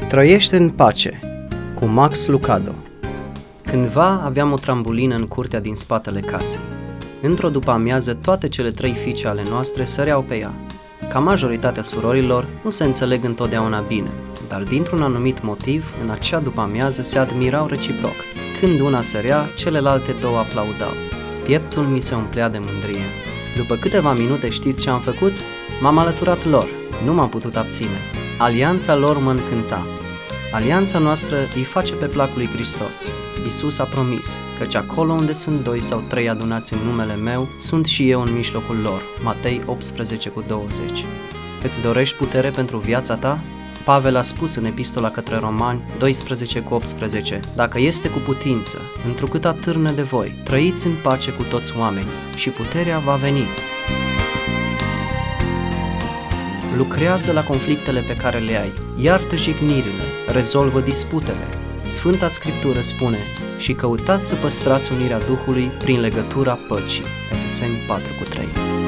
Trăiește în pace cu Max Lucado. Cândva aveam o trambulină în curtea din spatele casei. Într-o după-amiază, toate cele 3 fiice ale noastre săreau pe ea. Ca majoritatea surorilor, nu se înțeleg întotdeauna bine, dar dintr-un anumit motiv, în acea după-amiază se admirau reciproc. Când una sărea, celelalte 2 aplaudau. Pieptul mi se umplea de mândrie. După câteva minute, știți ce am făcut? M-am alăturat lor. Nu m-am putut abține. Alianța lor mă încânta. Alianța noastră îi face pe plac lui Hristos. Iisus a promis, căci acolo unde sunt 2 sau 3 adunați în numele meu, sunt și eu în mijlocul lor. Matei 18:20. Îți dorești putere pentru viața ta? Pavel a spus în epistola către Romani 12:18, dacă este cu putință, întrucât atârnă de voi, trăiți în pace cu toți oamenii și puterea va veni. Lucrează la conflictele pe care le ai, iartă jignirile, rezolvă disputele. Sfânta Scriptură spune, și căutați să păstrați unirea Duhului prin legătura păcii. Efeseni 4:3.